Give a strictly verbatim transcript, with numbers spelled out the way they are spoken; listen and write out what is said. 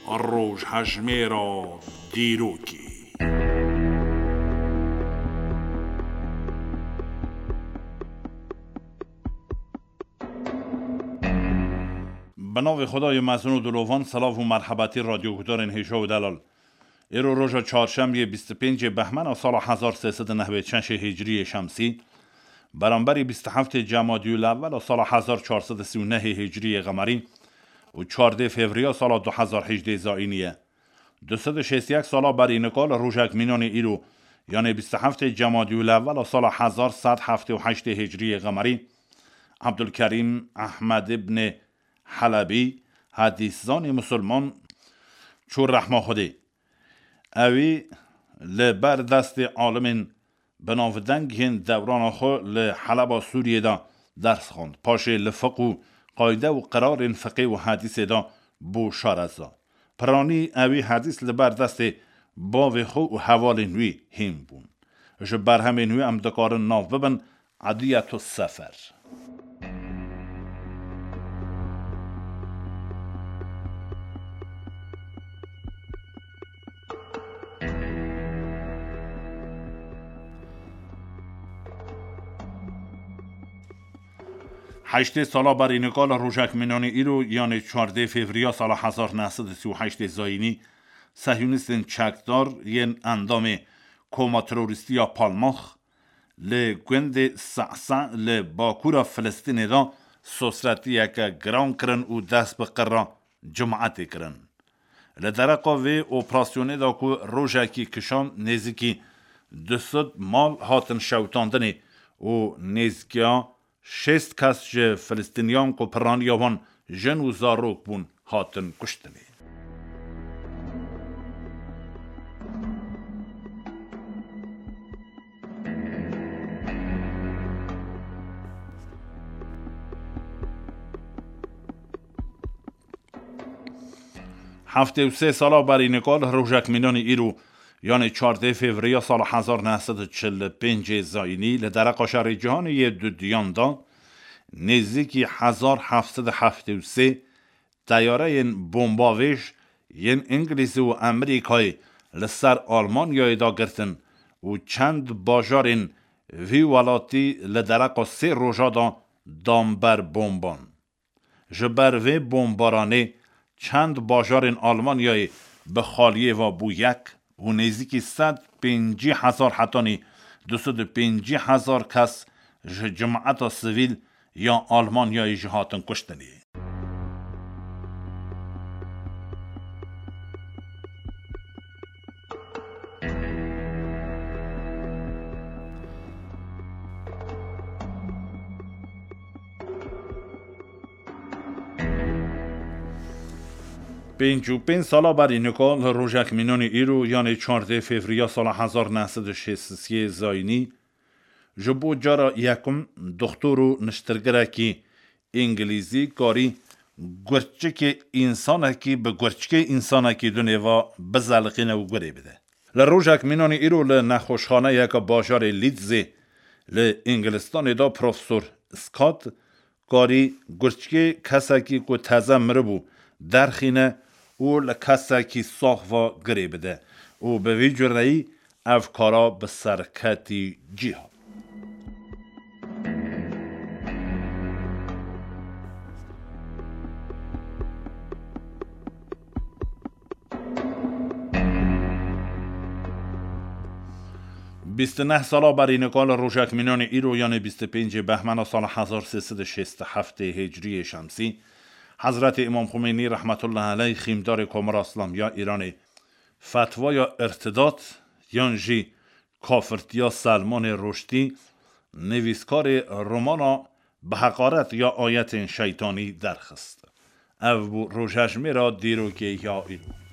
روش هجمه را دیروکی. به نام خدای مظنون و دلوان. سلام و مرحبتی رادیو گودار هیشا و دلال. ایرو روز چهارشنبه بیست و پنجم بهمن سال هزار و سیصد و نود و شش هجری شمسی برابر بیست و هفتم جمادی الاول سال هزار و چهارصد و سی و نه هجری قمری و چهاردهم فوریه سال دو هزار و هجده زائینیه. دویست و شصت و یک سال بر اینکال روزک مینان ایرو یعنی بیست و هفتم جمادی الاول سال هزار و صد و هفتاد و هشت هجری قمری عبدالکریم احمد ابن حلبی حدیثزان مسلمان چون رحمه خودی اوی لبر دست عالم بناودنگ هند دوران خو لحلب سوریه دا درس خوند. پاشه لفق و قاعده و قرار فقه و حدیث دا بو شارزا پرانی اوی حدیث لبر دست باو خو و حوال نوی هم بون اش بر همه نوی ام دکار ناف ببن عدیت و سفر. هشت سالا بر اینکال روزک مینانی ایرو یعنی چهاردهم فوریه سال هزار و نهصد و سی و هشت زاینی صهیونیستن چکدار ین اندام کوما تروریستی یا پالماخ ل گوند سعسع ل باکورا فلسطین دا سوسرتی یک گران کرن و دست به قرا جماعت کرن. لدرقا و اپراسیونه دا که روزکی کشان نزدیکی دویست مال هاتن شوتاندنی و نزدیکیا شست کس جه فلسطینیان کو پرانیاوان جن و زاروک بون هاتن کشتنی. هفته و سه سالا بر اینکال روزک مینان ایرو یعنی چهاردهم فوریه سال هزار و نهصد و چهل و پنج زاینی لدرقا شهر جهان یه دو دیان دا نزدیکی هزار و هفتصد و هفتاد و سه تیاره ین بمباویش ین انگلیس و امریکای لسر آلمانیای دا گرتن و چند باجارین وی ولاتی لدرقا سه روژا دا دامبر بمبان. جبر وی بمبارانه چند باجارین آلمانیای به خالیه و بو یک و نزدیکی صد و پنجاه هزار حتانی دویست و پنجاه هزار کس جماعت سویل یا آلمانیای جهاتن کشتنی. پنج و پنج سالا بر اینکال روزک مینان ایرو یعنی چهاردهم فوریه سال هزار و نهصد و شصت و سه زاینی جبو جارا یکم دکتر و نشترگرکی انگلیزی کاری گرچک انسانه کی به گرچک انسانه کی دنیا بزلقینه و گری بده. لروزک مینان ایرو لنخوشخانه یک باجار لیدزی ل انگلستان دا پروفسور اسکات کاری گرچک کسا کی کو تازه مربو درخینه او لکسا کی ساخ و گری بده او به وی جرعی افکارا به سرکتی جیها. بیست و نه سالا بر اینکال روزک مینان ایرو یعنی بیست و پنجم بهمن سال هزار و سیصد و شصت و هفت هجری شمسی حضرت امام خمینی رحمت الله علیه خیمدار کامر اسلامیا ایران فتوا یا ارتداد یانجی کافرتیا سلمان رشدی نویسکار رمانا به حقارت یا آیت شیطانی درخست او روزک میرا دیروگی یا ایرو